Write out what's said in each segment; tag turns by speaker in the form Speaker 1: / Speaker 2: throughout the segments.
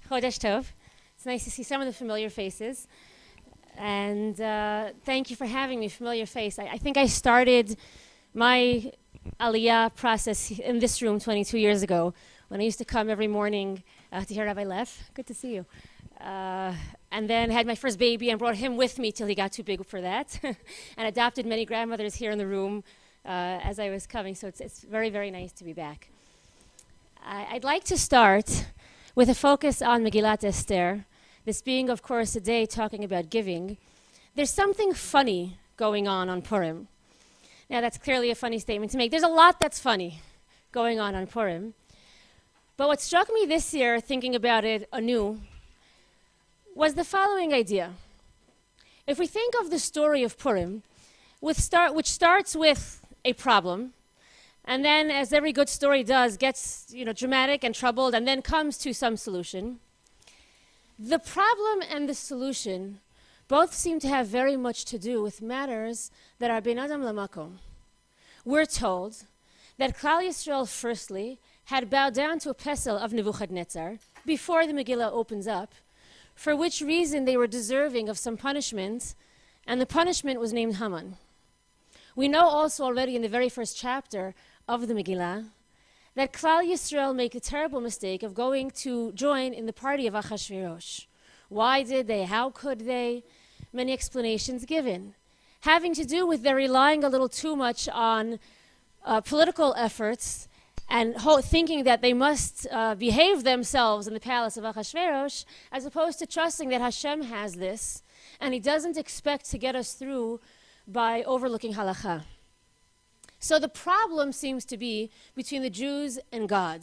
Speaker 1: Chodesh Tov. It's nice to see some of the familiar faces. And thank you for having me, familiar face. I think I started my Aliyah process in this room 22 years ago when I used to come every morning to hear Rabbi Leff. Good to see you. And then had my first baby and brought him with me till he got too big for that. And adopted many grandmothers here in the room as I was coming. So it's very, very nice to be back. I'd like to start with a focus on Megillat Esther. This being, of course, a day talking about giving. There's something funny going on Purim. Now, that's clearly a funny statement to make. There's a lot that's funny going on Purim. But what struck me this year, thinking about it anew, was the following idea. If we think of the story of Purim, which starts with a problem, and then, as every good story does, gets dramatic and troubled, and then comes to some solution, the problem and the solution both seem to have very much to do with matters that are ben adam lamakom. We're told that Klal Yisrael, firstly, had bowed down to a pesel of Nebuchadnezzar before the Megillah opens up, for which reason they were deserving of some punishment, and the punishment was named Haman. We know also already in the very first chapter of the Megillah that Klal Yisrael make a terrible mistake of going to join in the party of Achashverosh. Why did they? How could they? Many explanations given, having to do with their relying a little too much on political efforts and thinking that they must behave themselves in the palace of Achashverosh, as opposed to trusting that Hashem has this, and He doesn't expect to get us through by overlooking halakha. So the problem seems to be between the Jews and God.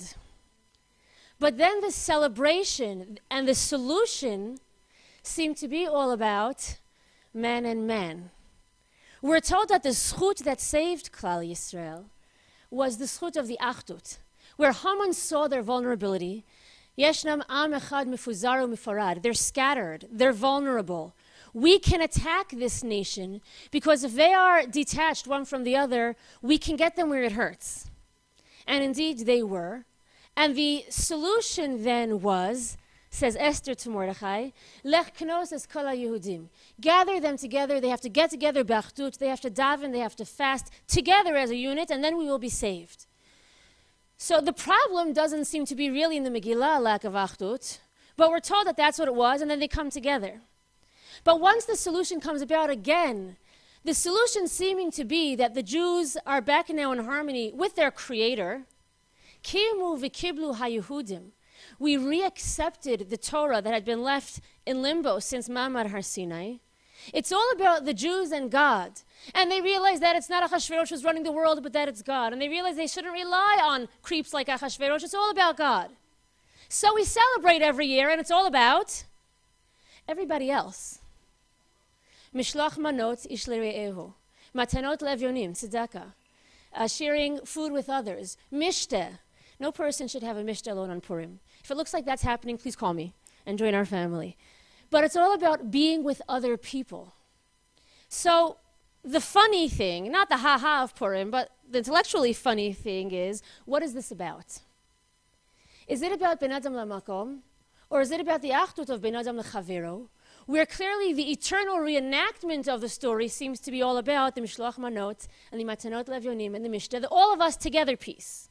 Speaker 1: But then the celebration and the solution seem to be all about man and man. We're told that the zchut that saved Klal Yisrael was the zchut of the Achdut, where Haman saw their vulnerability. Yeshnam am echad mefuzaru mifarad. They're scattered. They're vulnerable. We can attack this nation because if they are detached one from the other, we can get them where it hurts. And indeed they were. And the solution then was, says Esther to Mordechai, Lech knos es kol haYehudim. Gather them together. They have to get together b'achdut. They have to daven. They have to fast together as a unit, and then we will be saved. So the problem doesn't seem to be really in the Megillah, lack of achdut, but we're told that that's what it was, and then they come together. But once the solution comes about again, the solution seeming to be that the Jews are back now in harmony with their Creator, Kimu v'kiblu haYehudim. We reaccepted the Torah that had been left in limbo since Ma'amad Har Sinai. It's all about the Jews and God. And they realize that it's not Achashverosh who's running the world, but that it's God. And they realize they shouldn't rely on creeps like Achashverosh. It's all about God. So we celebrate every year, and it's all about everybody else. Mishlach manot ish lere'ehu. Matanot levyonim, tzedakah. Sharing food with others. Mishteh. No person should have a mishteh alone on Purim. If it looks like that's happening, please call me and join our family. But it's all about being with other people. So the funny thing, not the ha-ha of Purim, but the intellectually funny thing is, what is this about? Is it about ben adam lamakom? Or is it about the achdut of ben adam lechavero? Where clearly the eternal reenactment of the story seems to be all about the Mishloach Manot and the Matanot Levyonim and the Mishteh, the all of us together piece.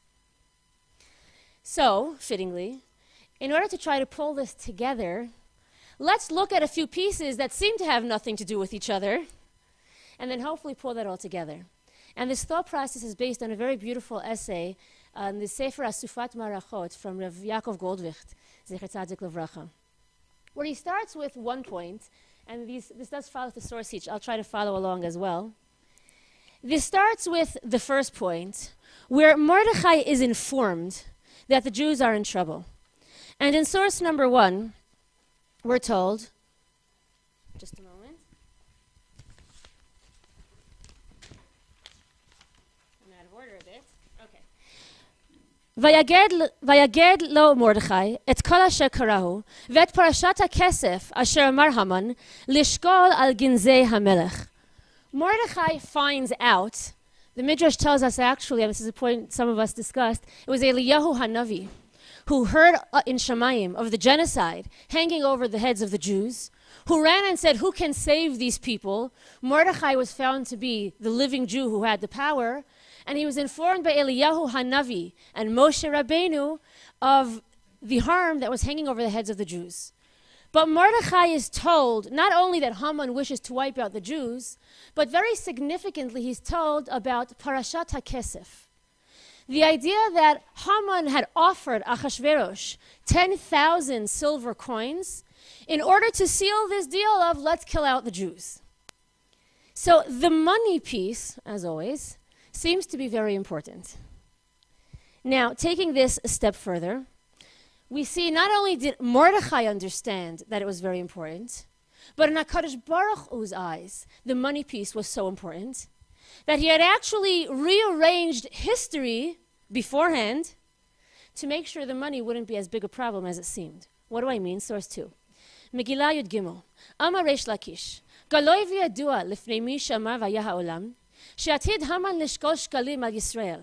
Speaker 1: So, fittingly, in order to try to pull this together, let's look at a few pieces that seem to have nothing to do with each other, and then hopefully pull that all together. And this thought process is based on a very beautiful essay on the Sefer Asufat Marachot from Rav Yaakov Goldwicht, Zecher Tzadik Levracha, where he starts with one point, and this does follow the source each. I'll try to follow along as well. This starts with the first point, where Mordechai is informed that the Jews are in trouble. And in source number 1, we're told, just a moment. I'm out of order a bit. ויגד לו מרדכי את כל אשר קראו ואת פרשת הכסף אשר אמר המן לשקול על גנזי המלך. Mordechai finds out, the Midrash tells us actually, and this is a point some of us discussed, it was Eliyahu Hanavi who heard in Shamayim of the genocide hanging over the heads of the Jews, who ran and said, who can save these people? Mordechai was found to be the living Jew who had the power, and he was informed by Eliyahu Hanavi and Moshe Rabbeinu of the harm that was hanging over the heads of the Jews. But Mordechai is told not only that Haman wishes to wipe out the Jews, but very significantly he's told about Parashat HaKesef. The idea that Haman had offered Achashverosh 10,000 silver coins in order to seal this deal of let's kill out the Jews. So the money piece, as always, seems to be very important. Now, taking this a step further, we see not only did Mordechai understand that it was very important, but in HaKadosh Baruch Hu's eyes, the money piece was so important that he had actually rearranged history beforehand to make sure the money wouldn't be as big a problem as it seemed. What do I mean? Source 2. Megillah Yud Gimel. Amar Reish Lakish. Galoi v'yadua lifnei mi shamar v'aya ha'olam she'atid Haman lishkol shkalim al Yisrael.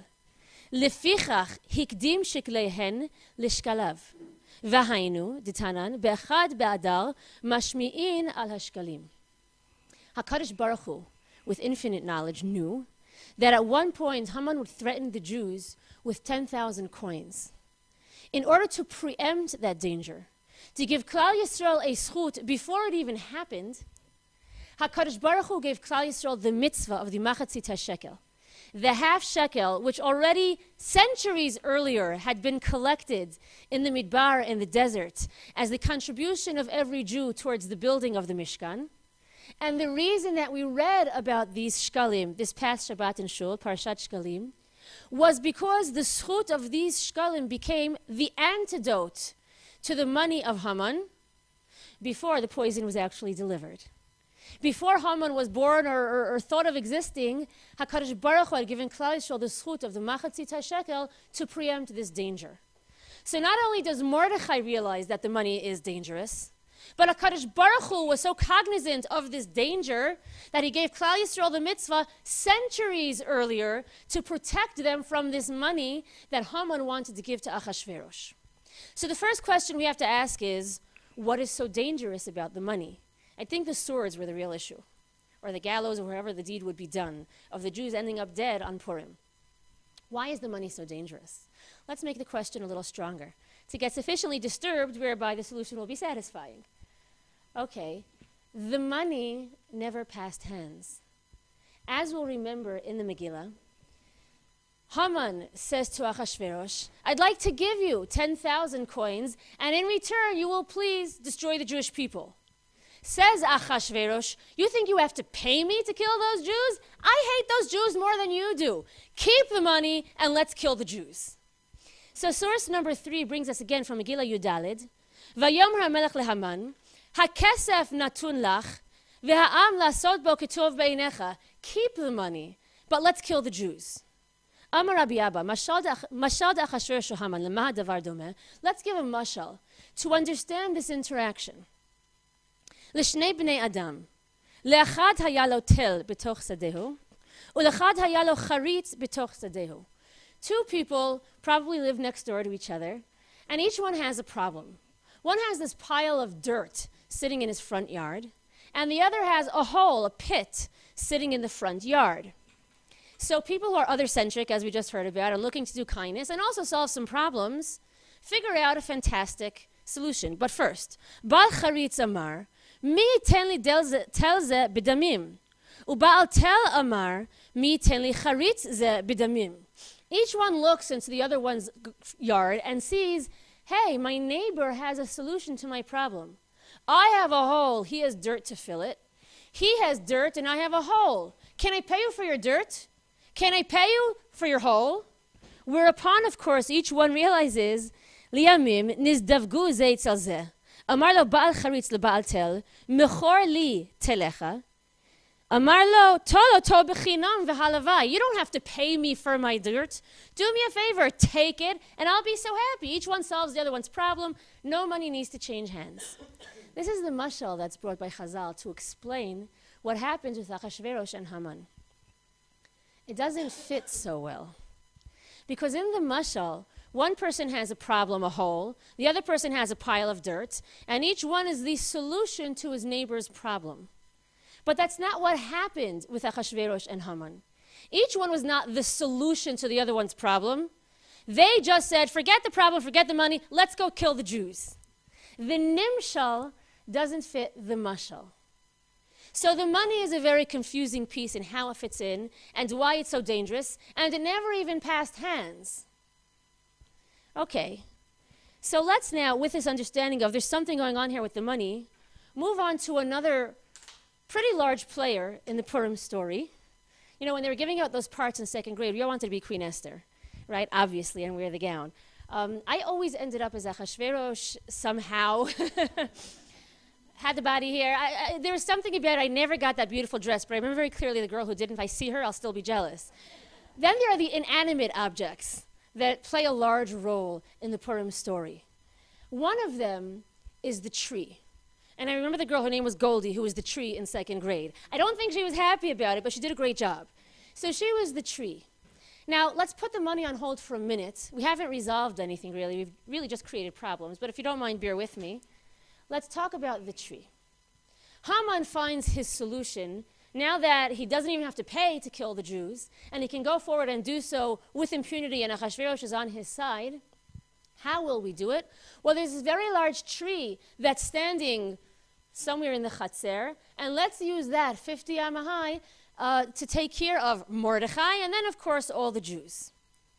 Speaker 1: לפיכך הקדים שקליהן לשקליו. והיינו, דתנן, באחד באדר, משמיעין על השקלים. HaKadosh Baruch Hu, with infinite knowledge, knew that at one point Haman would threaten the Jews with 10,000 coins. In order to preempt that danger, to give Klal Yisrael a zchut before it even happened, HaKadosh Baruch Hu gave Klal Yisrael the mitzvah of the machatzit hashekel. The half shekel, which already centuries earlier had been collected in the Midbar, in the desert, as the contribution of every Jew towards the building of the Mishkan. And the reason that we read about these shkalim, this past Shabbat in Shul, Parashat Shkalim, was because the zchut of these shkalim became the antidote to the money of Haman before the poison was actually delivered. Before Haman was born or thought of existing, HaKadosh Baruch Hu had given Klal Yisrael the zchut of the machatzit hashekel to preempt this danger. So not only does Mordechai realize that the money is dangerous, but HaKadosh Baruch Hu was so cognizant of this danger that he gave Klal Yisrael the mitzvah centuries earlier to protect them from this money that Haman wanted to give to Achashverosh. So the first question we have to ask is, what is so dangerous about the money? I think the swords were the real issue, or the gallows, or wherever the deed would be done, of the Jews ending up dead on Purim. Why is the money so dangerous? Let's make the question a little stronger, to get sufficiently disturbed whereby the solution will be satisfying. Okay, the money never passed hands. As we'll remember in the Megillah, Haman says to Achashverosh, I'd like to give you 10,000 coins, and in return you will please destroy the Jewish people. Says Achashverosh, you think you have to pay me to kill those Jews? I hate those Jews more than you do. Keep the money and let's kill the Jews. So source number 3 brings us again from Megillah Yudalid. Vayomer HaMelech leHaman, HaKesef natun lach, v'ha'am lasot bo ketov beinecha. Keep the money, but let's kill the Jews. Amar Rabbi Abba, mashal Achashverosh Haman, lema hadavar domeh. Let's give a mashal to understand this interaction. לשני בני אדם, לאחד היה לו תל בתוך שדהו, ולאחד היה לו חריץ בתוך שדהו. Two people probably live next door to each other, and each one has a problem. One has this pile of dirt sitting in his front yard, and the other has a hole, a pit, sitting in the front yard. So people who are other-centric, as we just heard about, and looking to do kindness and also solve some problems, figure out a fantastic solution. But first, Baal Charitz Amar, מי ייתן לי תל זה בדמים? ובעל תל אמר, מי ייתן לי חריץ זה בדמים? Each one looks into the other one's yard and sees, hey, my neighbor has a solution to my problem. I have a hole, he has dirt to fill it. He has dirt and I have a hole. Can I pay you for your dirt? Can I pay you for your hole? Whereupon, of course, each one realizes, לימים נזדווגו זה אצל זה. אמר לו בעל חריץ לבעל תל, מכור לי תלך. אמר לו, תול אותו בחינם והלוואי. You don't have to pay me for my dirt. Do me a favor, take it, and I'll be so happy. Each one solves the other one's problem. No money needs to change hands. This is the mashal that's brought by Chazal to explain what happens with Achashverosh and Haman. It doesn't fit so well. Because in the mashal, One person has a problem, a hole. The other person has a pile of dirt. And each one is the solution to his neighbor's problem. But that's not what happened with Achashverosh and Haman. Each one was not the solution to the other one's problem. They just said, forget the problem, forget the money, let's go kill the Jews. The nimshal doesn't fit the mashal. So the money is a very confusing piece in how it fits in and why it's so dangerous, and it never even passed hands. Okay, so let's now, with this understanding of there's something going on here with the money, move on to another pretty large player in the Purim story. You know, when they were giving out those parts in second grade, we all wanted to be Queen Esther, right? Obviously, and wear the gown. I always ended up as Achashverosh somehow. Had the body hair. There was something about it. I never got that beautiful dress, but I remember very clearly the girl who did. If I see her, I'll still be jealous. Then there are the inanimate objects that play a large role in the Purim story. One of them is the tree. And I remember the girl, her name was Goldie, who was the tree in second grade. I don't think she was happy about it, but she did a great job. So she was the tree. Now, let's put the money on hold for a minute. We haven't resolved anything, really. We've really just created problems. But if you don't mind, bear with me. Let's talk about the tree. Haman finds his solution now that he doesn't even have to pay to kill the Jews, and he can go forward and do so with impunity, and Achashverosh is on his side. How will we do it? Well, there's this very large tree that's standing somewhere in the Chatzer, and let's use that 50 amma high to take care of Mordechai, and then, of course, all the Jews.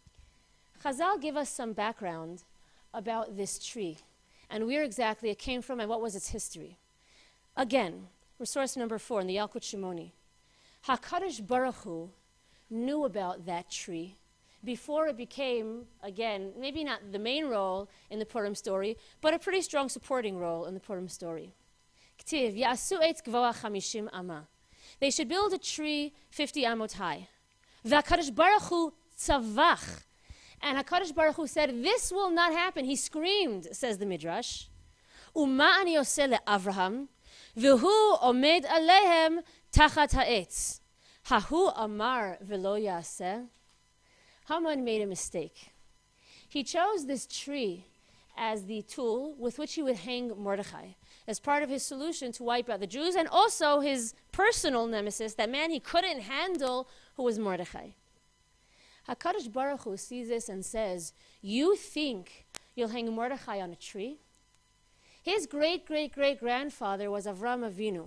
Speaker 1: Chazal give us some background about this tree and where exactly it came from and what was its history. Again, resource number 4 in the Yalkut Shimoni. HaKadosh Baruch Hu knew about that tree before it became, again, maybe not the main role in the Purim story, but a pretty strong supporting role in the Purim story. K'tiv, Ya'asu eitz gvoa 50 amma. They should build a tree 50 amot high. VaKadosh Baruch Hu tzavach. And HaKadosh Baruch Hu said, this will not happen. He screamed, says the Midrash. Uma ani oseh le'Avraham, v'hu omed alehem tachat ha'etz. Hahu amar v'lo ya'aseh. Haman made a mistake. He chose this tree as the tool with which he would hang Mordechai, as part of his solution to wipe out the Jews, and also his personal nemesis, that man he couldn't handle, who was Mordechai. HaKadosh Baruch Hu sees this and says, you think you'll hang Mordechai on a tree? His great-great-great-grandfather was Avram Avinu.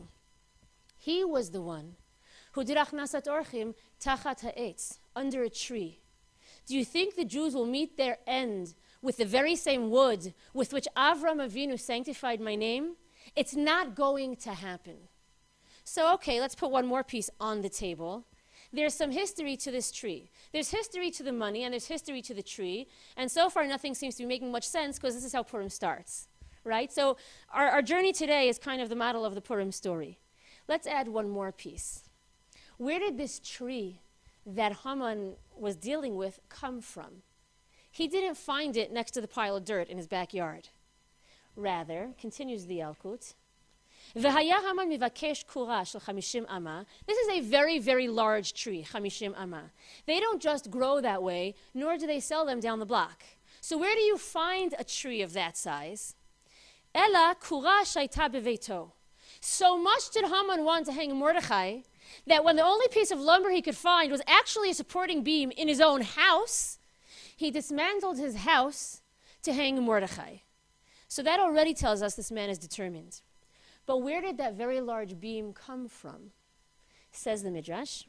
Speaker 1: He was the one who did Achnasat Orchim tachat ha'etz, under a tree. Do you think the Jews will meet their end with the very same wood with which Avram Avinu sanctified my name? It's not going to happen. So, okay, let's put one more piece on the table. There's some history to this tree. There's history to the money, and there's history to the tree. And so far, nothing seems to be making much sense, because this is how Purim starts, right? So our journey today is kind of the model of the Purim story. Let's add one more piece. Where did this tree that Haman was dealing with come from? He didn't find it next to the pile of dirt in his backyard. Rather, continues the Yalkut, V'haya Haman mivakesh kura shel 50 amma. This is a very, very large tree, 50 amma. They don't just grow that way, nor do they sell them down the block. So where do you find a tree of that size? Ela kura shaita beveito. So much did Haman want to hang Mordechai that when the only piece of lumber he could find was actually a supporting beam in his own house, he dismantled his house to hang Mordechai. So that already tells us this man is determined. But where did that very large beam come from? Says the Midrash.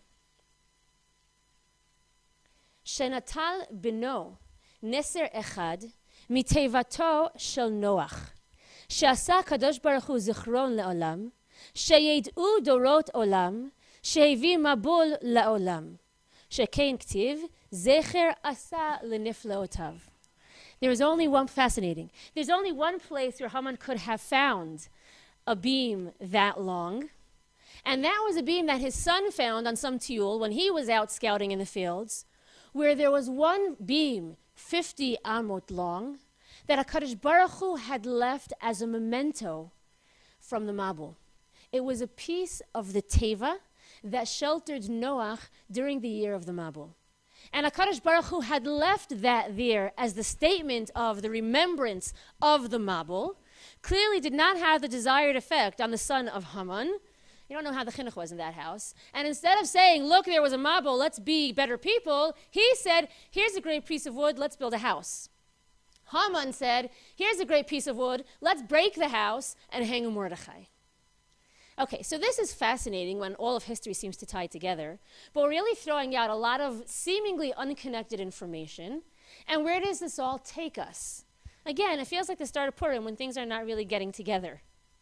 Speaker 1: Shenatal bino neser echad mitevato shel Noach. She'asa Kadosh Baruch Hu zichron le'olam. She'yed'u dorot olam. She'hevi mabul le'olam. She'kein ktiv zecher asa lenifleotav. There is only one fascinating. There's only one place where Haman could have found a beam that long, and that was a beam that his son found on some tiul when he was out scouting in the fields, where there was one beam 50 amot long that HaKadosh Baruch Hu had left as a memento from the Mabul. It was a piece of the Teva that sheltered Noach during the year of the Mabul. And HaKadosh Baruch Hu had left that there as the statement of the remembrance of the Mabul, clearly did not have the desired effect on the son of Haman. You don't know how the chinuch was in that house. And instead of saying, look, there was a Mabul, let's be better people, he said, here's a great piece of wood, let's build a house. Haman said, here's a great piece of wood, let's break the house and hang a Mordechai. Okay, so this is fascinating when all of history seems to tie together, but we're really throwing out a lot of seemingly unconnected information. And where does this all take us? Again, it feels like the start of Purim when things are not really getting together.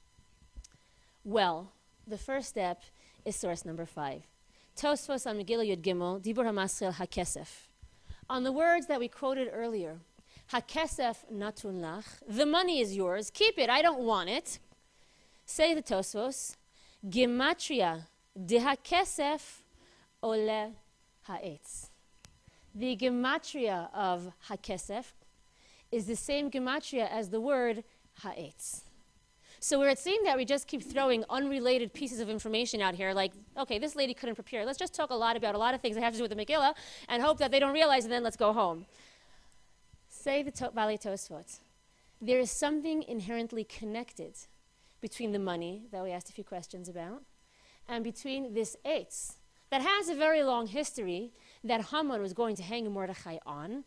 Speaker 1: Well, the first step is source number 5. Tosfos on Megillah Yud Gimel, Dibur HaMaschil HaKesef. On the words that we quoted earlier, HaKesef natun lach, the money is yours, keep it, I don't want it. Say the Tosfos, Gematria de HaKesef ole ha'etz. The gematria of HaKesef is the same gematria as the word ha'etz. So where it seemed that we just keep throwing unrelated pieces of information out here, like, okay, this lady couldn't prepare. Let's just talk a lot about a lot of things that have to do with the Megillah and hope that they don't realize, and then let's go home. Say the Baalei Tosfot. There is something inherently connected between the money that we asked a few questions about and between this eitz that has a very long history that Haman was going to hang Mordechai on.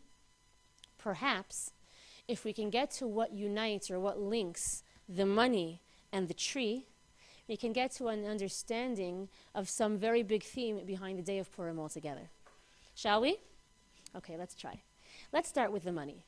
Speaker 1: Perhaps if we can get to what unites or what links the money and the tree, we can get to an understanding of some very big theme behind the day of Purim altogether. Shall we? Okay, let's try. Let's start with the money.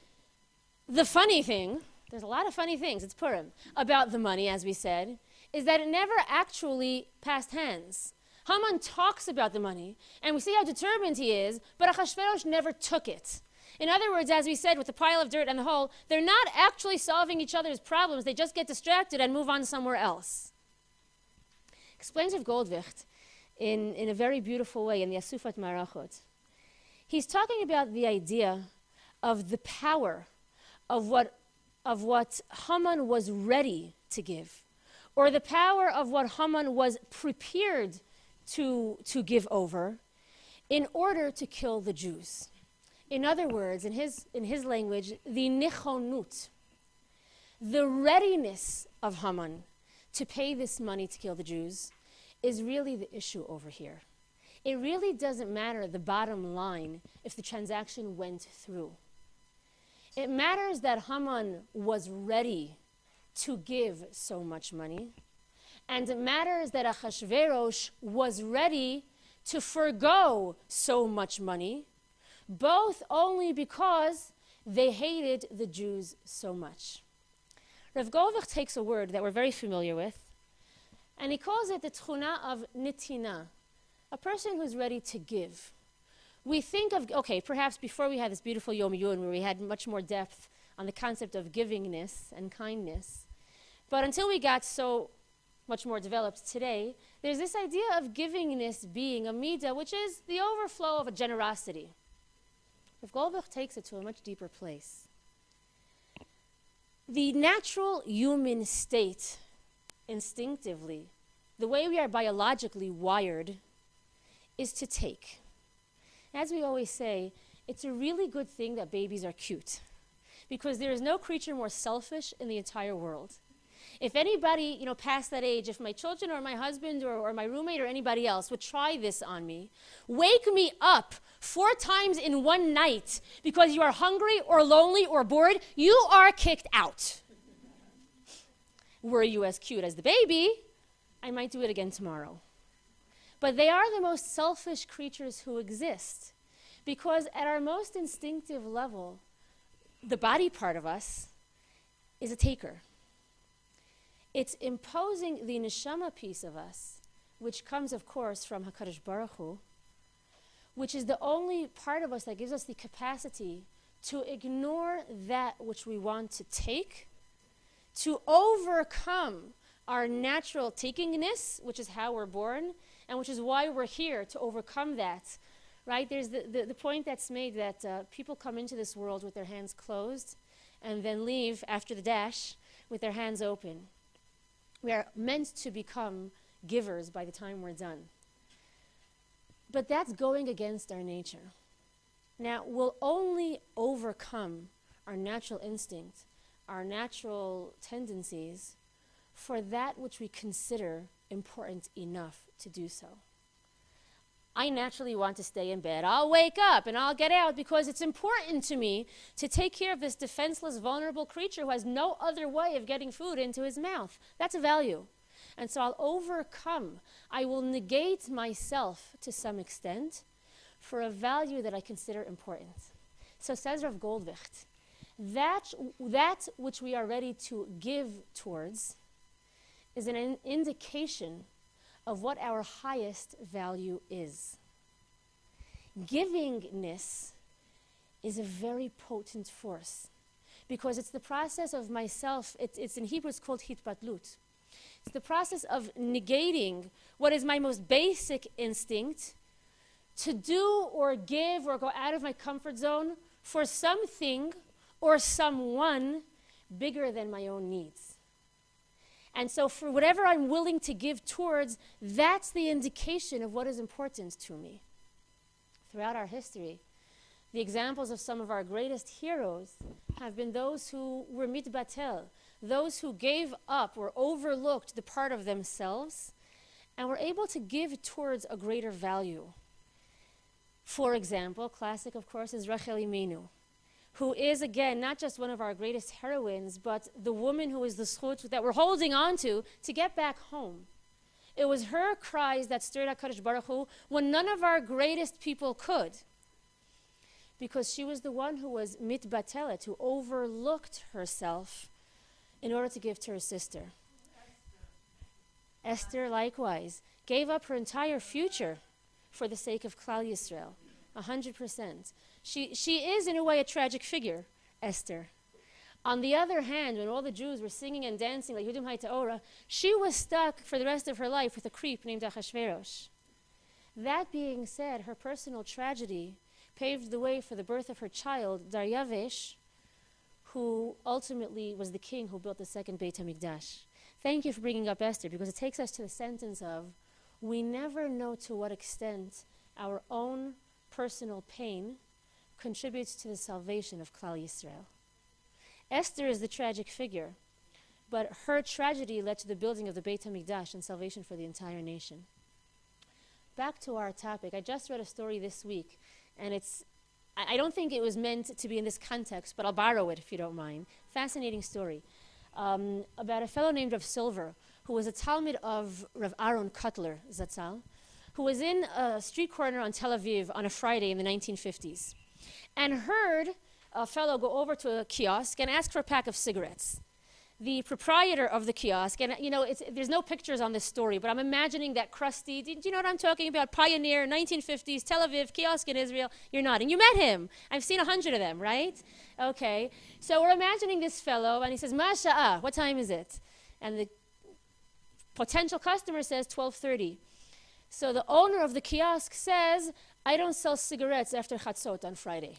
Speaker 1: The funny thing, there's a lot of funny things, it's Purim, about the money, as we said, is that it never actually passed hands. Haman talks about the money, and we see how determined he is, but Achashverosh never took it. In other words, as we said, with the pile of dirt and the hole, they're not actually solving each other's problems, they just get distracted and move on somewhere else. Explains Rav Goldwicht in a very beautiful way in the Asufat Marachot. He's talking about the idea of the power of what Haman was ready to give, or the power of what Haman was prepared to give over in order to kill the Jews. In other words, in his language, the nichonut, the readiness of Haman to pay this money to kill the Jews is really the issue over here. It really doesn't matter the bottom line if the transaction went through. It matters that Haman was ready to give so much money, and it matters that Achashverosh was ready to forgo so much money, both only because they hated the Jews so much. Rav Goldwicht takes a word that we're very familiar with, and he calls it the tchuna of nitina, a person who's ready to give. We think of, okay, perhaps before we had this beautiful Yom Yun where we had much more depth on the concept of givingness and kindness, but until we got so much more developed today, there's this idea of givingness being a midah, which is the overflow of a generosity. Rav Goldwicht takes it to a much deeper place. The natural human state, instinctively, the way we are biologically wired, is to take. As we always say, it's a really good thing that babies are cute, because there is no creature more selfish in the entire world. If anybody, past that age, if my children or my husband or my roommate or anybody else would try this on me, wake me up 4 times in one night because you are hungry or lonely or bored, you are kicked out. Were you as cute as the baby, I might do it again tomorrow. But they are the most selfish creatures who exist, because at our most instinctive level, the body part of us is a taker. It's imposing the neshama piece of us, which comes, of course, from HaKadosh Baruch Hu, which is the only part of us that gives us the capacity to ignore that which we want to take, to overcome our natural takingness, which is how we're born, and which is why we're here, to overcome that, right? There's the point that's made that people come into this world with their hands closed and then leave after the dash with their hands open. We are meant to become givers by the time we're done. But that's going against our nature. Now, we'll only overcome our natural instinct, our natural tendencies, for that which we consider important enough to do so. I naturally want to stay in bed. I'll wake up and I'll get out because it's important to me to take care of this defenseless, vulnerable creature who has no other way of getting food into his mouth. That's a value. And so I'll overcome. I will negate myself to some extent for a value that I consider important. So says Rav Goldwicht, that which we are ready to give towards is an indication of what our highest value is. Givingness is a very potent force because it's the process of myself, it's in Hebrew it's called hitbatlut. It's the process of negating what is my most basic instinct to do or give or go out of my comfort zone for something or someone bigger than my own needs. And so for whatever I'm willing to give towards, that's the indication of what is important to me. Throughout our history, the examples of some of our greatest heroes have been those who were mitbatel, those who gave up or overlooked the part of themselves and were able to give towards a greater value. For example, classic of course is Rachel Imenu, who is, again, not just one of our greatest heroines, but the woman who is the zchut that we're holding on to get back home. It was her cries that stirred HaKadosh Baruch Hu when none of our greatest people could, because she was the one who was mitbatelet, who overlooked herself in order to give to her sister. Esther, likewise, gave up her entire future for the sake of Klal Yisrael, 100%. She is, in a way, a tragic figure, Esther. On the other hand, when all the Jews were singing and dancing like Yudim Hayta'ora, she was stuck for the rest of her life with a creep named Achashverosh. That being said, her personal tragedy paved the way for the birth of her child, Daryavesh, who ultimately was the king who built the second Beit HaMikdash. Thank you for bringing up Esther, because it takes us to the sentence of, we never know to what extent our own personal pain contributes to the salvation of Klal Yisrael. Esther is the tragic figure, but her tragedy led to the building of the Beit HaMikdash and salvation for the entire nation. Back to our topic. I just read a story this week, and I don't think it was meant to be in this context, but I'll borrow it if you don't mind. Fascinating story about a fellow named Rav Silver, who was a Talmid of Rav Aaron Kotler Zatzal, who was in a street corner on Tel Aviv on a Friday in the 1950s, and heard a fellow go over to a kiosk and ask for a pack of cigarettes. The proprietor of the kiosk, and there's no pictures on this story, but I'm imagining that crusty, do you know what I'm talking about? Pioneer, 1950s, Tel Aviv, kiosk in Israel. You're nodding. You met him. I've seen 100 of them, right? Okay. So we're imagining this fellow, and he says, Masha'ah, what time is it? And the potential customer says 12:30. So the owner of the kiosk says, I don't sell cigarettes after Chatzot on Friday.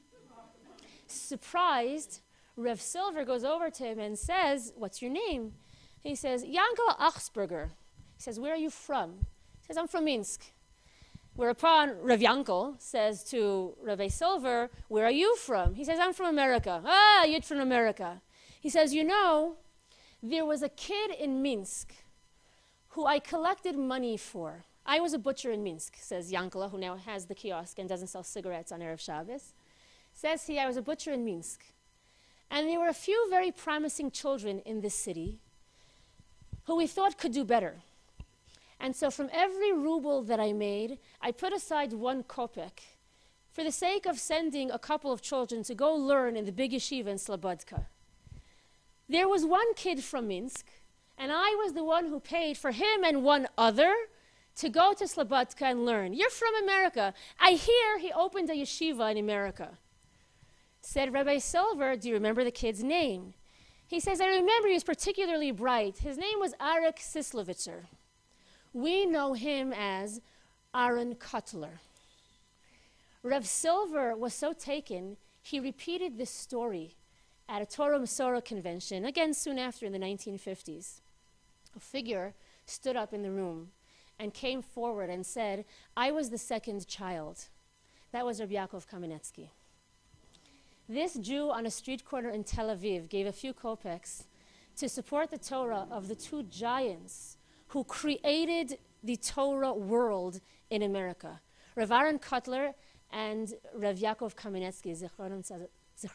Speaker 1: Surprised, Rev Silver goes over to him and says, what's your name? He says, Yankel Achsberger. He says, where are you from? He says, I'm from Minsk. Whereupon Rev Yankel says to Rev Silver, where are you from? He says, I'm from America. Ah, you're from America. He says, there was a kid in Minsk who I collected money for. I was a butcher in Minsk, says Yankala, who now has the kiosk and doesn't sell cigarettes on Erev Shabbos. Says he, I was a butcher in Minsk. And there were a few very promising children in this city who we thought could do better. And so from every ruble that I made, I put aside 1 kopek for the sake of sending a couple of children to go learn in the big yeshiva in Slobodka. There was one kid from Minsk, and I was the one who paid for him and one other to go to Slobodka and learn. You're from America. I hear he opened a yeshiva in America. Said Rabbi Silver, do you remember the kid's name? He says, I remember he was particularly bright. His name was Arik Sislovitzer. We know him as Aaron Kotler. Rav Silver was so taken, he repeated this story at a Torah Masorah convention, again soon after in the 1950s. A figure stood up in the room and came forward and said, I was the second child. That was Rabbi Yaakov Kamenetsky. This Jew on a street corner in Tel Aviv gave a few kopecks to support the Torah of the two giants who created the Torah world in America, Rav Aaron Kotler and Rav Yaakov Kamenetsky, Zichron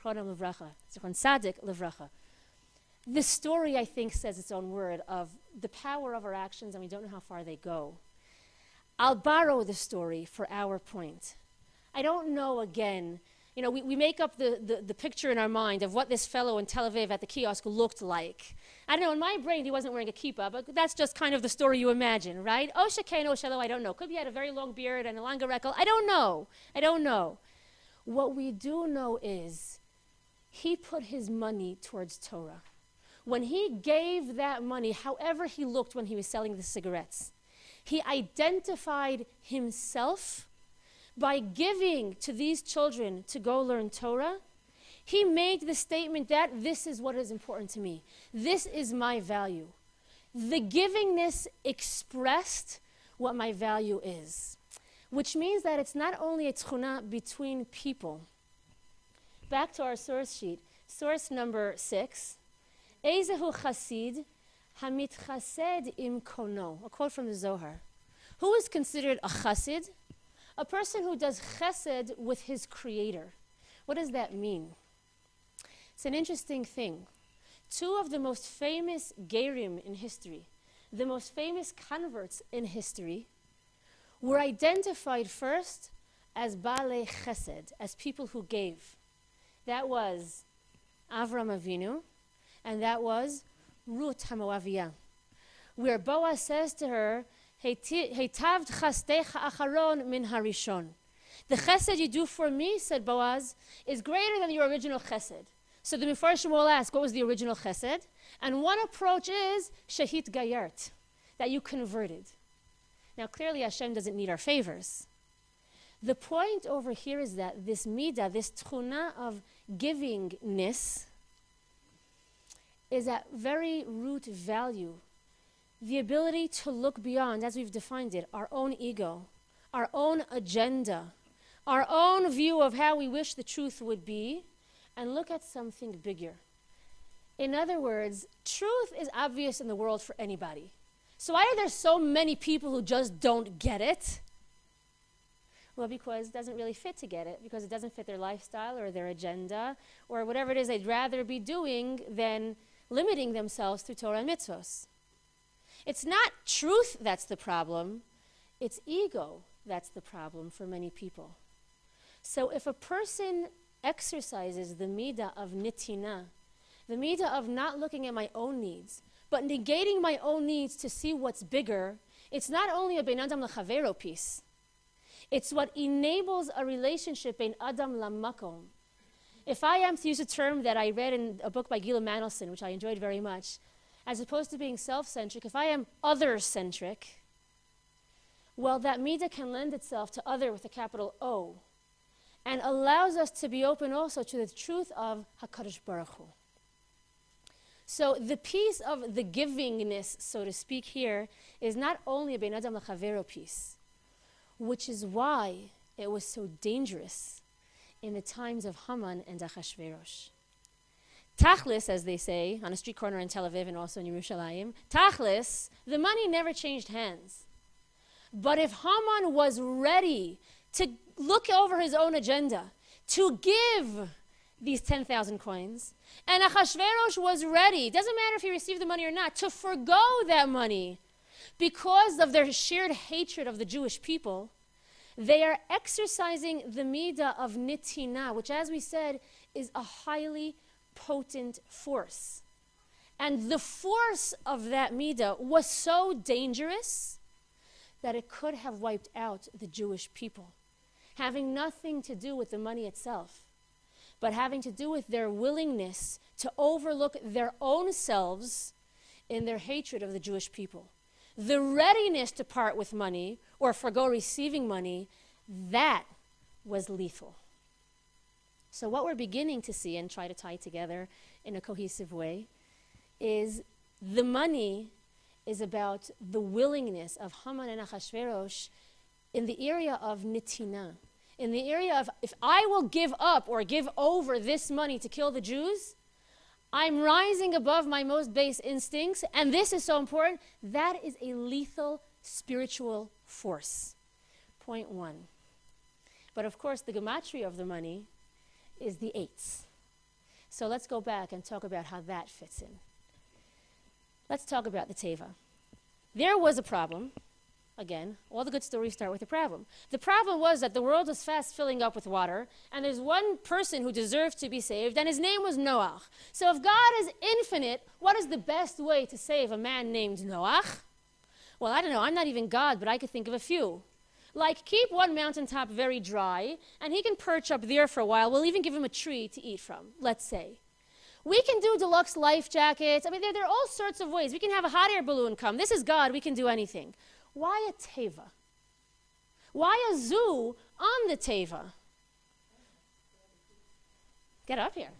Speaker 1: Tzaddik Livracha. This story, I think, says its own word of the power of our actions, and we don't know how far they go. I'll borrow the story for our point. I don't know, again, you know, we make up the picture in our mind of what this fellow in Tel Aviv at the kiosk looked like. I don't know, in my brain he wasn't wearing a kippah, but that's just kind of the story you imagine, right? O shekain, o shelo, I don't know. Could be he had a very long beard and a long rekel. I don't know. What we do know is he put his money towards Torah. When he gave that money, however he looked when he was selling the cigarettes, he identified himself by giving to these children to go learn Torah. He made the statement that this is what is important to me. This is my value. The givingness expressed what my value is, which means that it's not only a tchuna between people. Back to our source sheet, source number 6. Ezehu chasid hamitchased im kono. A quote from the Zohar. Who is considered a chassid? A person who does chesed with his creator. What does that mean? It's an interesting thing. Two of the most famous gerim in history, the most famous converts in history, were identified first as Baalei Chesed, as people who gave. That was Avram Avinu, and that was Ruth HaMoaviyah, where Boaz says to her, Heitavd chastecha acharon min harishon. The chesed you do for me, said Boaz, is greater than your original chesed. So the Mefarshim will ask, what was the original chesed? And one approach is shahit gayart, that you converted. Now clearly Hashem doesn't need our favors. The point over here is that this midah, this tchuna of givingness, is at very root value. The ability to look beyond, as we've defined it, our own ego, our own agenda, our own view of how we wish the truth would be, and look at something bigger. In other words, truth is obvious in the world for anybody. So why are there so many people who just don't get it? Well, because it doesn't really fit to get it, because it doesn't fit their lifestyle or their agenda, or whatever it is they'd rather be doing than limiting themselves through Torah and mitzvos. It's not truth that's the problem, it's ego that's the problem for many people. So if a person exercises the midah of nitina, the midah of not looking at my own needs, but negating my own needs to see what's bigger, it's not only a bein adam lechavero piece, it's what enables a relationship bein adam lamakom. If I am to use a term that I read in a book by Gila Mandelson, which I enjoyed very much, as opposed to being self-centric, if I am other-centric, well, that midah can lend itself to other with a capital O, and allows us to be open also to the truth of HaKadosh Baruch Hu. So the piece of the givingness, so to speak here, is not only a bein adam lechavero piece, which is why it was so dangerous in the times of Haman and Achashverosh. Tachlis, as they say, on a street corner in Tel Aviv and also in Yerushalayim, Tachlis, the money never changed hands. But if Haman was ready to look over his own agenda, to give these 10,000 coins, and Achashverosh was ready, doesn't matter if he received the money or not, to forgo that money because of their shared hatred of the Jewish people, they are exercising the midah of nitina, which, as we said, is a highly potent force. And the force of that midah was so dangerous that it could have wiped out the Jewish people, having nothing to do with the money itself, but having to do with their willingness to overlook their own selves in their hatred of the Jewish people. The readiness to part with money or forgo receiving money, that was lethal. So what we're beginning to see and try to tie together in a cohesive way is the money is about the willingness of Haman and Achashverosh in the area of nitina. in the area of, if I will give up or give over this money to kill the Jews, I'm rising above my most base instincts, and this is so important. That is a lethal spiritual force. Point one. But of course, the gematria of the money is the 8s. So let's go back and talk about how that fits in. Let's talk about the teva. There was a problem. Again, all the good stories start with a problem. The problem was that the world was fast filling up with water, and there's one person who deserved to be saved, and his name was Noach. So if God is infinite, what is the best way to save a man named Noach? Well, I don't know. I'm not even God, but I could think of a few. Like, keep one mountaintop very dry, and he can perch up there for a while. We'll even give him a tree to eat from, let's say. We can do deluxe life jackets. I mean, there are all sorts of ways. We can have a hot air balloon come. This is God. We can do anything. Why a teva? Why a zoo on the teva? Get up here.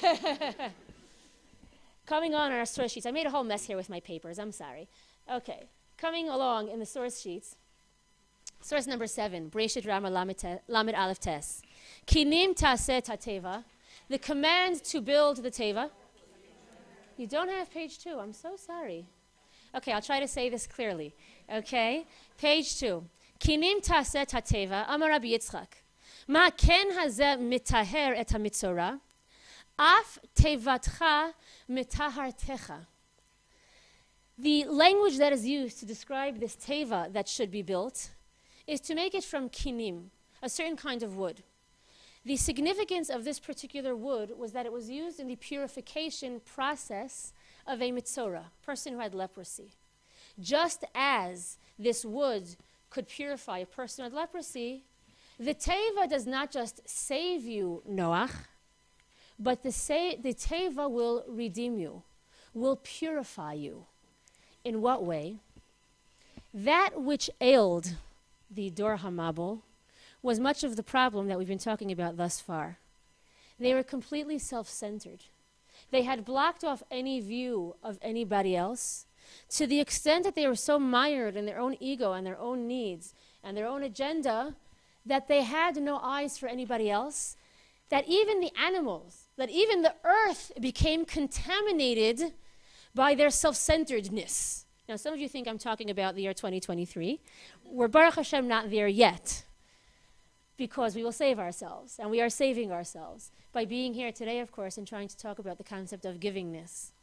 Speaker 1: Coming on our source sheets. I made a whole mess here with my papers. I'm sorry. Okay. Coming along in the source sheets. Source number 7. Breshit Rama Lamed Aleph Tes. Kinim taseh tateva. The command to build the teva. You don't have page 2. I'm so sorry. Okay, I'll try to say this clearly. Okay, page 2. Kinim taseh tateva. Amar Rabbi Yitzchak. Ma ken hazeh mitaher et hamitzora. Af tevatcha mitahartecha. The language that is used to describe this teva that should be built is to make it from kinim, a certain kind of wood. The significance of this particular wood was that it was used in the purification process of a mitzora, person who had leprosy. Just as this wood could purify a person with leprosy, the teva does not just save you, Noach, but the teva will redeem you, will purify you. In what way? That which ailed the Dor HaMabul was much of the problem that we've been talking about thus far. They were completely self-centered. They had blocked off any view of anybody else to the extent that they were so mired in their own ego and their own needs and their own agenda that they had no eyes for anybody else, that even the animals, that even the earth became contaminated by their self-centeredness. Now, some of you think I'm talking about the year 2023. We're, Baruch Hashem, not there yet, because we will save ourselves, and we are saving ourselves by being here today, of course, and trying to talk about the concept of givingness.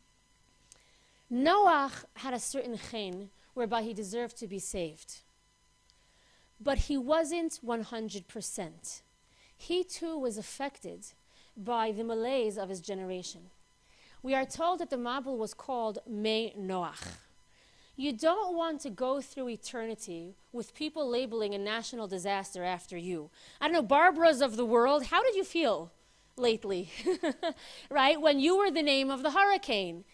Speaker 1: Noach had a certain chen whereby he deserved to be saved. But he wasn't 100%. He too was affected by the malaise of his generation. We are told that the Mabul was called Mei Noach. You don't want to go through eternity with people labeling a national disaster after you. I don't know, Barbaras of the world, how did you feel lately? Right? When you were the name of the hurricane.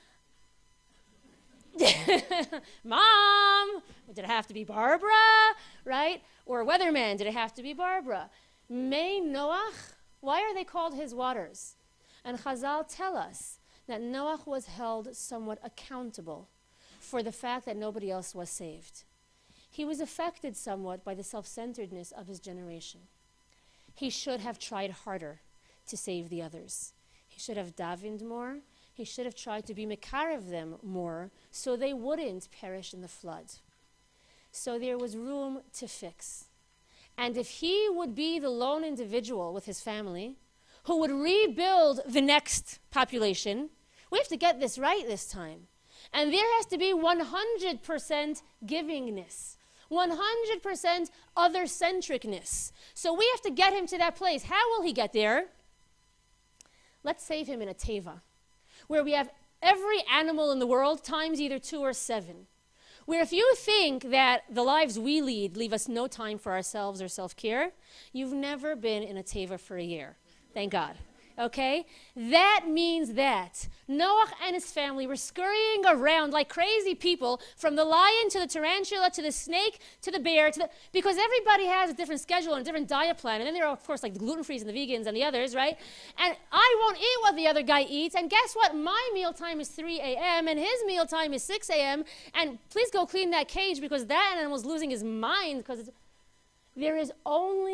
Speaker 1: Mom, did it have to be Barbara? Right? Or weatherman, did it have to be Barbara? Mei Noach, why are they called his waters? And Chazal tell us that Noach was held somewhat accountable for the fact that nobody else was saved. He was affected somewhat by the self-centeredness of his generation. He should have tried harder to save the others. He should have davened more. He should have tried to be mekarev them more so they wouldn't perish in the flood. So there was room to fix. And if he would be the lone individual with his family who would rebuild the next population, we have to get this right this time. And there has to be 100% givingness, 100% other-centricness. So we have to get him to that place. How will he get there? Let's save him in a teva, where we have every animal in the world times either 2 or 7. Where if you think that the lives we leave us no time for ourselves or self-care, you've never been in a teva for a year. Thank God. Okay? That means that Noach and his family were scurrying around like crazy people, from the lion to the tarantula to the snake to the bear, because everybody has a different schedule and a different diet plan. And then there are, of course, like the gluten-frees and the vegans and the others, right? And I won't eat what the other guy eats. And guess what? My meal time is 3 a.m. and his meal time is 6 a.m. And please go clean that cage, because that animal's losing his mind, because there is only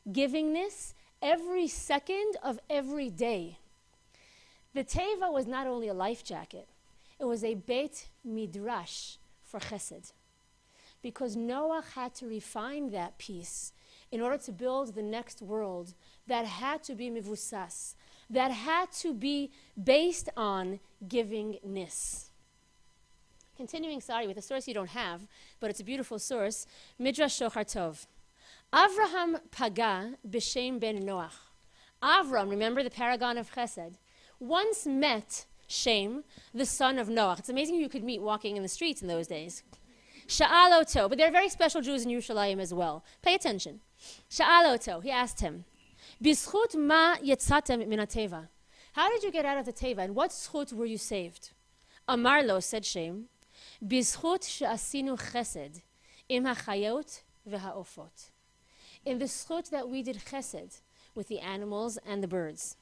Speaker 1: givingness every second of every day. The teva was not only a life jacket, it was a Beit Midrash for chesed. Because Noah had to refine that piece in order to build the next world that had to be mivusas, that had to be based on givingness. Continuing, with a source you don't have, but it's a beautiful source, Midrash Shochar Tov. Avraham paga b'shem ben Noach. Avram, remember the paragon of Chesed, once met Shem, the son of Noach. It's amazing who you could meet walking in the streets in those days. Sha'al oto, but there are very special Jews in Yerushalayim as well. Pay attention. Sha'al oto, he asked him, B'zchut ma yetzatem min hateva. How did you get out of the teva, and what zchut were you saved? Amar lo, said Shem, B'zchut she'asinu chesed im hachayot v'ha'ofot. In the zchut that we did chesed with the animals and the birds.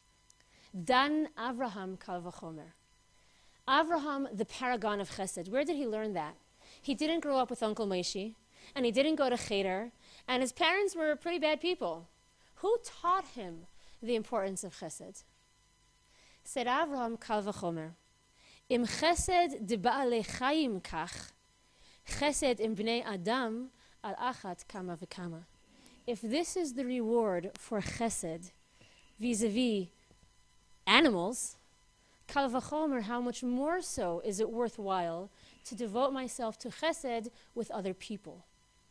Speaker 1: Dan Avraham kal v'chomer. Avraham, the paragon of chesed. Where did he learn that? He didn't grow up with Uncle Moshe, and he didn't go to cheder, and his parents were pretty bad people. Who taught him the importance of chesed? Said Avraham kal v'chomer. Im chesed de ba'alei chayim kach, chesed im bnei adam al achat kama v'kama. If this is the reward for chesed vis-a-vis animals, kal v'chomer, how much more so is it worthwhile to devote myself to chesed with other people.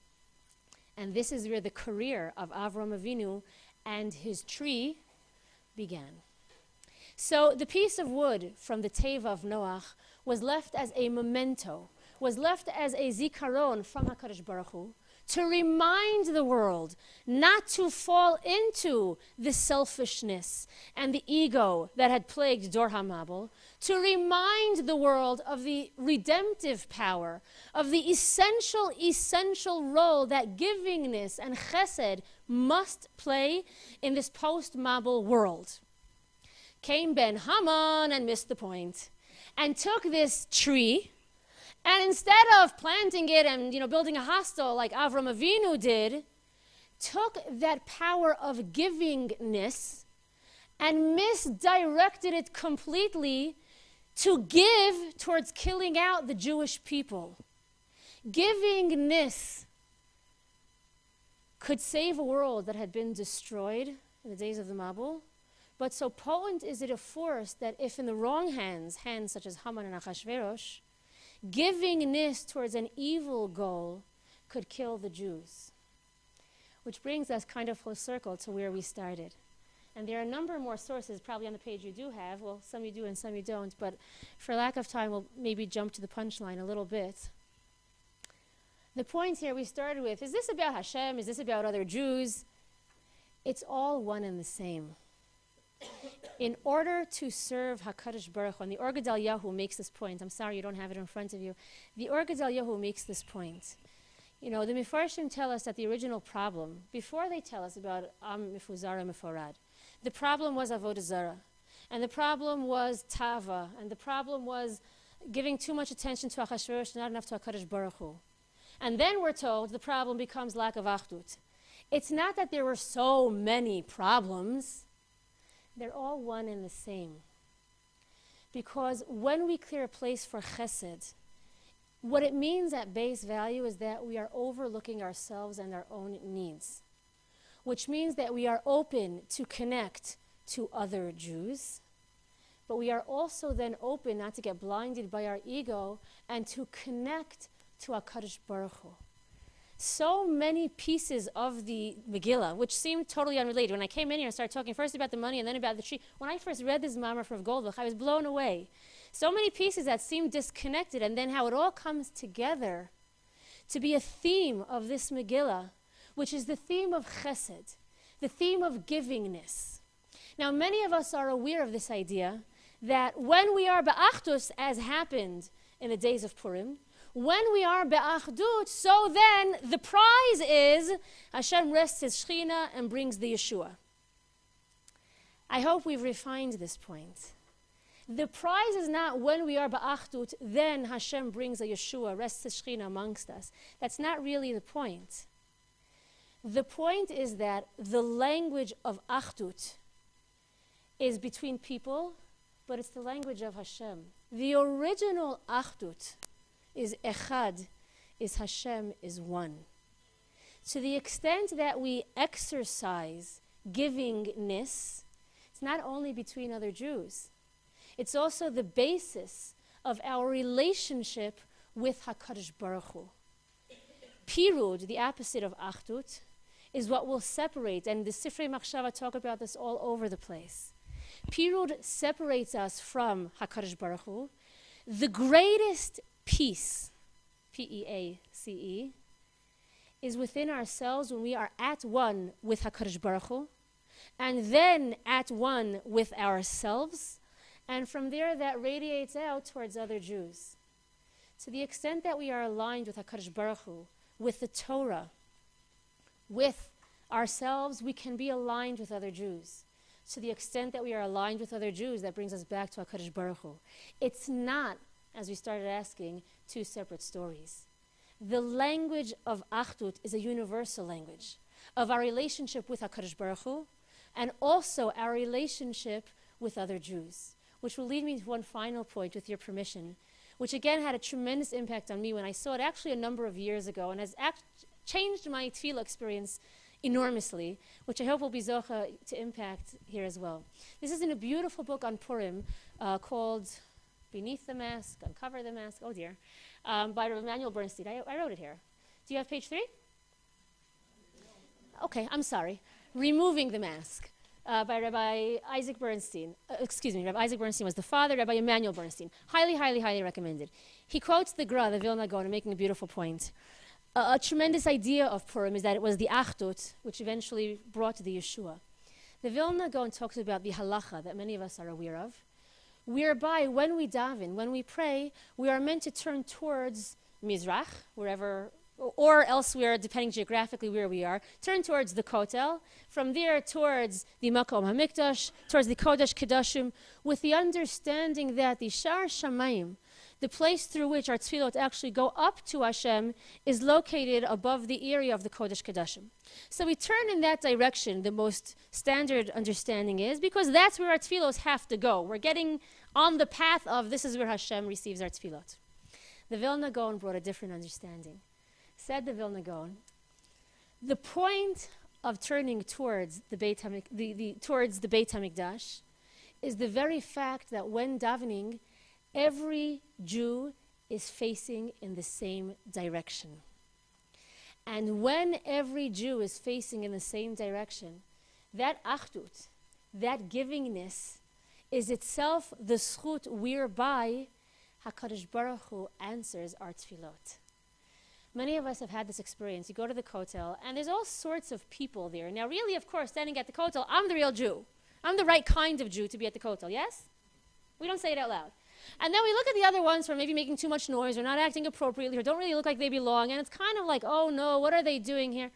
Speaker 1: And this is where the career of Avram Avinu and his tree began. So the piece of wood from the teva of Noach was left as a memento, was left as a zikaron from HaKadosh Baruch Hu, to remind the world not to fall into the selfishness and the ego that had plagued Dor HaMabul, to remind the world of the redemptive power, of the essential role that givingness and chesed must play in this post-Mabul world. Came Ben Haman and missed the point, and took this tree, and instead of planting it and building a hostel like Avram Avinu did, took that power of givingness and misdirected it completely to give towards killing out the Jewish people. Givingness could save a world that had been destroyed in the days of the Mabul, but so potent is it a force that if in the wrong hands such as Haman and Achashverosh, givingness towards an evil goal could kill the Jews. Which brings us kind of full circle to where we started. And there are a number more sources probably on the page you do have. Well, some you do and some you don't, but for lack of time, we'll maybe jump to the punchline a little bit. The point here we started with, is this about Hashem? Is this about other Jews? It's all one and the same. In order to serve HaKadosh Baruch Hu, and the Or Gedalia makes this point. I'm sorry you don't have it in front of you. The Or Gedalia makes this point. The Mefarshim tell us that the original problem, before they tell us about Am Mifuzara Meforad, the problem was Avodah Zarah, and the problem was Tava, and the problem was giving too much attention to Achashverosh, not enough to HaKadosh Baruch Hu. And then we're told the problem becomes lack of Achdut. It's not that there were so many problems. They're all one and the same. Because when we clear a place for chesed, what it means at base value is that we are overlooking ourselves and our own needs, which means that we are open to connect to other Jews, but we are also then open not to get blinded by our ego and to connect to HaKadosh Baruch Hu. So many pieces of the Megillah, which seemed totally unrelated. When I came in here and started talking first about the money and then about the tree, when I first read this Ma'amar from Goldbach, I was blown away. So many pieces that seemed disconnected, and then how it all comes together to be a theme of this Megillah, which is the theme of chesed, the theme of givingness. Now, many of us are aware of this idea that when we are ba'achdus, as happened in the days of Purim, when we are be'achdut, so then the prize is Hashem rests his Shechina and brings the Yeshua. I hope we've refined this point. The prize is not when we are be'achdut, then Hashem brings a Yeshua, rests his Shechina amongst us. That's not really the point. The point is that the language of Achdut is between people, but it's the language of Hashem. The original Achdut is Echad, is Hashem, is one. To the extent that we exercise givingness, it's not only between other Jews, it's also the basis of our relationship with HaKadosh Baruch Hu. Pirud, the opposite of Achdut, is what will separate, and the Sifrei Machshava talk about this all over the place. Pirud separates us from HaKadosh Baruch Hu. The greatest peace, P-E-A-C-E, is within ourselves when we are at one with HaKadosh Baruch Hu, and then at one with ourselves, and from there that radiates out towards other Jews. To the extent that we are aligned with HaKadosh Baruch Hu, with the Torah, with ourselves, we can be aligned with other Jews. To the extent that we are aligned with other Jews, that brings us back to HaKadosh Baruch Hu. It's not, as we started asking, two separate stories. The language of Achdut is a universal language of our relationship with HaKadosh Baruch Hu, and also our relationship with other Jews, which will lead me to one final point, with your permission, which again had a tremendous impact on me when I saw it actually a number of years ago, and has changed my tefillah experience enormously, which I hope will be zocha to impact here as well. This is in a beautiful book on Purim called Beneath the Mask, Uncover the Mask, oh dear, by Emanuel Bernstein. I wrote it here. Do you have page 3? Okay, I'm sorry. Removing the Mask. By Rabbi Isaac Bernstein. Rabbi Isaac Bernstein was the father, Rabbi Emanuel Bernstein. Highly, highly, highly recommended. He quotes the Gra, the Vilna Gaon, making a beautiful point. A tremendous idea of Purim is that it was the Achdut, which eventually brought the Yeshua. The Vilna Gaon talks about the halacha that many of us are aware of, whereby when we daven, when we pray, we are meant to turn towards Mizrach, wherever, or elsewhere, depending geographically where we are, turn towards the Kotel, from there towards the Makom HaMikdash, towards the Kodesh Kedoshim, with the understanding that the Shar Shamayim, the place through which our tefillot actually go up to Hashem, is located above the area of the Kodesh Kedoshim. So we turn in that direction. The most standard understanding is because that's where our tefillot have to go. We're getting on the path of this is where Hashem receives our tefillot. The Vilna Gaon brought a different understanding. Said the Vilna Gaon, the point of turning towards the Beit HaMikdash is the very fact that when davening, every Jew is facing in the same direction. And when every Jew is facing in the same direction, that Achdut, that givingness, is itself the zchut whereby HaKadosh Baruch Hu answers our tefillot. Many of us have had this experience. You go to the Kotel, and there's all sorts of people there. Now, really, of course, standing at the Kotel, I'm the real Jew. I'm the right kind of Jew to be at the Kotel, yes? We don't say it out loud. And then we look at the other ones who are maybe making too much noise or not acting appropriately or don't really look like they belong, and it's kind of like, oh no, what are they doing here?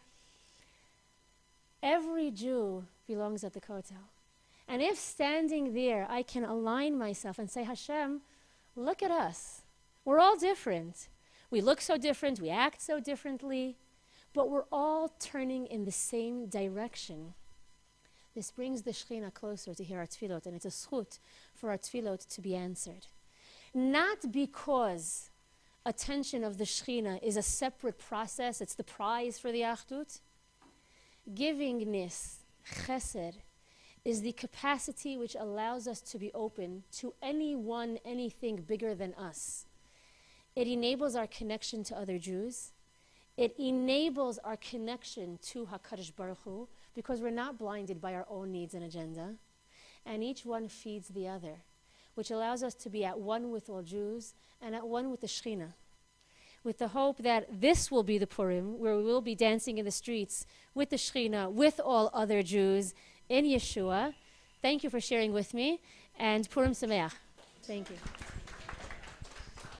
Speaker 1: Every Jew belongs at the Kotel. And if standing there, I can align myself and say, Hashem, look at us. We're all different. We look so different, we act so differently, but we're all turning in the same direction. This brings the Shekhinah closer to hear our tefillot, and it's a zchut for our tefillot to be answered. Not because attention of the Shekhinah is a separate process, it's the prize for the Achdut. Givingness, chesed, is the capacity which allows us to be open to anyone, anything bigger than us. It enables our connection to other Jews. It enables our connection to HaKadosh Baruch Hu, because we're not blinded by our own needs and agenda. And each one feeds the other, which allows us to be at one with all Jews and at one with the Shekhinah, with the hope that this will be the Purim, where we will be dancing in the streets with the Shekhinah, with all other Jews in Yeshua. Thank you for sharing with me, and Purim Sameach. Thank you.